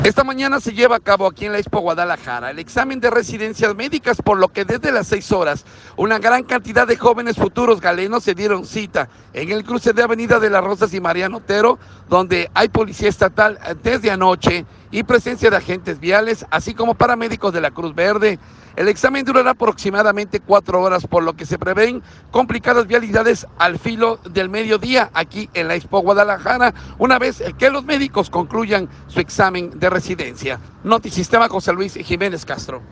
Esta mañana se lleva a cabo aquí en la Expo Guadalajara el examen de residencias médicas, por lo que desde las 6 horas una gran cantidad de jóvenes futuros galenos se dieron cita en el cruce de Avenida de las Rosas y Mariano Otero, donde hay policía estatal desde anoche y presencia de agentes viales, así como paramédicos de la Cruz Verde. El examen durará aproximadamente 4 horas, por lo que se prevén complicadas vialidades al filo del mediodía aquí en la Expo Guadalajara, una vez que los médicos concluyan su examen de residencia. Notisistema, José Luis Jiménez Castro.